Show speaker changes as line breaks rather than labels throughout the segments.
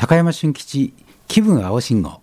高山俊吉気分青信号。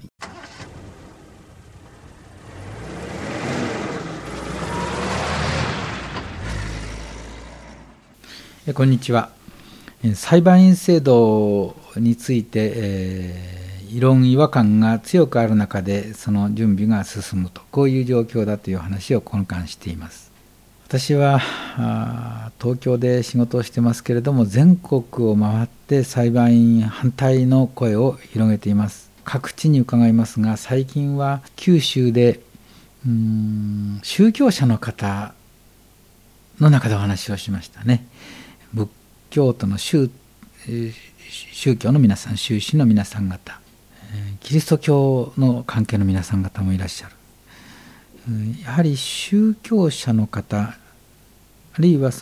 こんにちは。裁判員制度について、異論違和感が強くある中でその準備が進むと、こういう状況だという話を今回しています。私は東京で仕事をしてますけれども、全国を回って裁判員反対の声を広げています。各地に伺いますが、最近は九州で宗教者の方の中でお話をしましたね。仏教徒の宗教の皆さん、宗師の皆さん方、キリスト教の関係の皆さん方もいらっしゃる。やはり宗教者の方、あるいは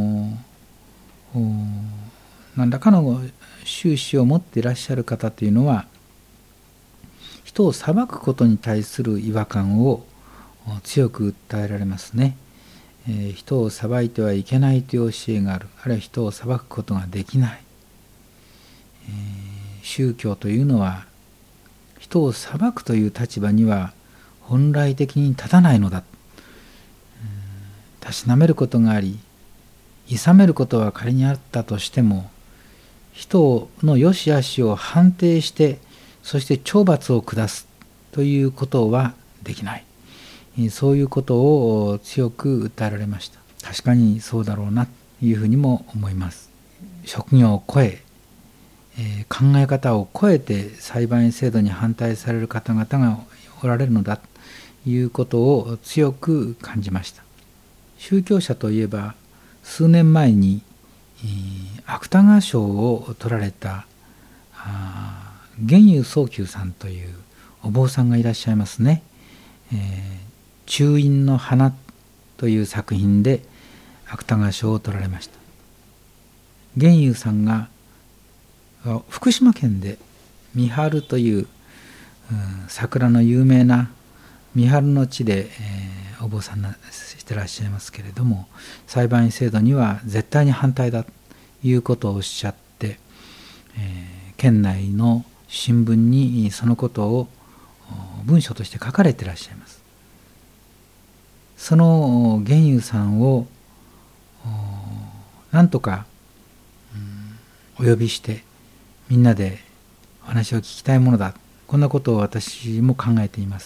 何らかの宗旨を持っていらっしゃる方というのは、人を裁くことに対する違和感を強く訴えられますね。人を裁いてはいけないという教えがある。あるいは人を裁くことができない。宗教というのは人を裁くという立場には本来的に立たないのだ。たしなめることがあり、諌めることは仮にあったとしても、人の良し悪しを判定して、そして懲罰を下すということはできない。そういうことを強く訴えられました。確かにそうだろうなというふうにも思います。職業を超え、考え方を超えて裁判員制度に反対される方々がおられるのだということを強く感じました。宗教者といえば、数年前に芥川賞を取られた玄侑宗久さんというお坊さんがいらっしゃいますね。中院の花という作品で芥川賞を取られました。玄侑さんが福島県で三春という桜の有名な三春の地でお坊さんしてらっしゃいますけれども、裁判員制度には絶対に反対だということをおっしゃって、県内の新聞にそのことを文書として書かれていらっしゃいます。その玄侑さんをなんとかお呼びしてみんなでお話を聞きたいものだ、こんなことを私も考えています。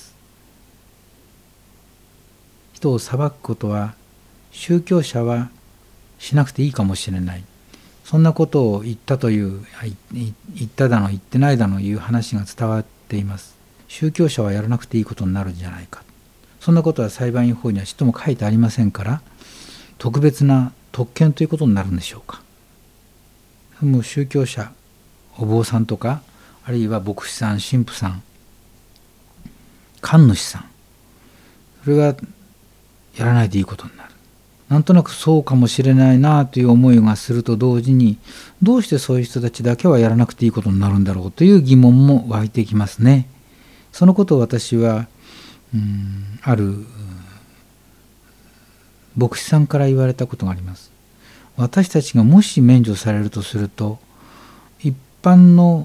人を裁くことは宗教者はしなくていいかもしれない、そんなことを言ったという言っただの言ってないだのいう話が伝わっています。宗教者はやらなくていいことになるんじゃないか、そんなことは裁判員法にはちっとも書いてありませんから、特別な特権ということになるんでしょうか。もう宗教者、お坊さんとか、あるいは牧師さん、神父さん、神主さん、それがやらないでいいことになる。なんとなくそうかもしれないなという思いがすると同時に、どうしてそういう人たちだけはやらなくていいことになるんだろうという疑問も湧いてきますね。そのことを私はある牧師さんから言われたことがあります。私たちがもし免除されるとすると、一般の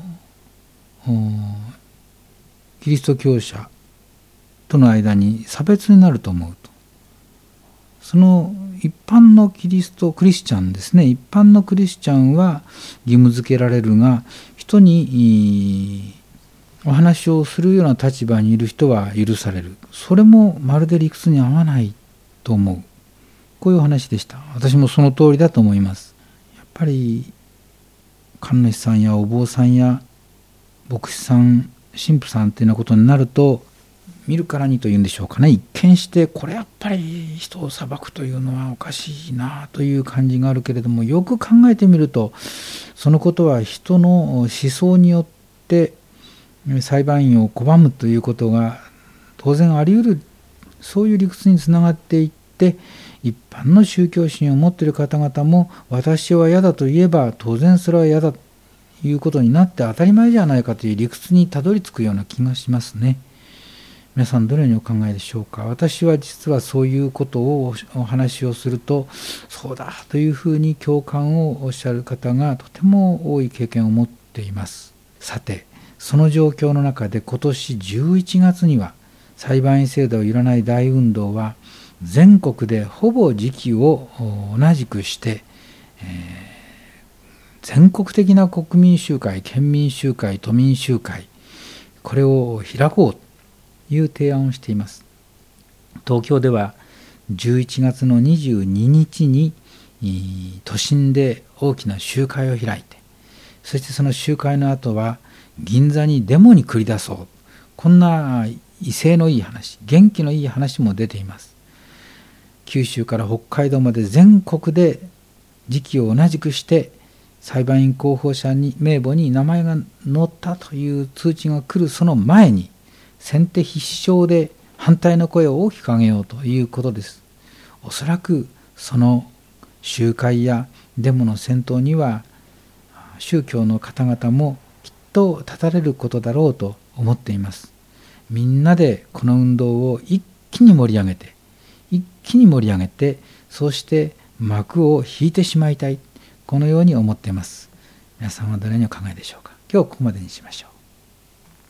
キリスト教者との間に差別になると思うと。その一般のクリスチャンですね、一般のクリスチャンは義務付けられるが、人にお話をするような立場にいる人は許される。それもまるで理屈に合わないと思う。こういうお話でした。私もその通りだと思います。やっぱり神主さんやお坊さんや牧師さん、神父さんというようなことになると、見るからにというんでしょうかね、一見してこれやっぱり人を裁くというのはおかしいなという感じがあるけれども、よく考えてみると、そのことは人の思想によって裁判員を拒むということが当然あり得る、そういう理屈につながっていって、一般の宗教心を持っている方々も私は嫌だと言えば当然それは嫌だということになって当たり前じゃないかという理屈にたどり着くような気がしますね。皆さんどのようにお考えでしょうか。私は実はそういうことをお話をすると、そうだというふうに共感をおっしゃる方がとても多い経験を持っています。 さて、その状況の中で今年11月には裁判員制度をいらない大運動は全国でほぼ時期を同じくして、全国的な国民集会、県民集会、都民集会、これを開こうという提案をしています。東京では11月の22日に都心で大きな集会を開いて、そしてその集会の後は銀座にデモに繰り出そう、こんな威勢のいい話、元気のいい話も出ています。九州から北海道まで全国で時期を同じくして裁判員候補者に名簿に名前が載ったという通知が来るその前に、先手必勝で反対の声を大きく上げようということです。おそらくその集会やデモの先頭には宗教の方々もきっと立たれることだろうと思っています。みんなでこの運動を一気に盛り上げて、そうして幕を引いてしまいたい、このように思っています。皆さんはどのようにお考えでしょうか。今日はここまでにしましょう。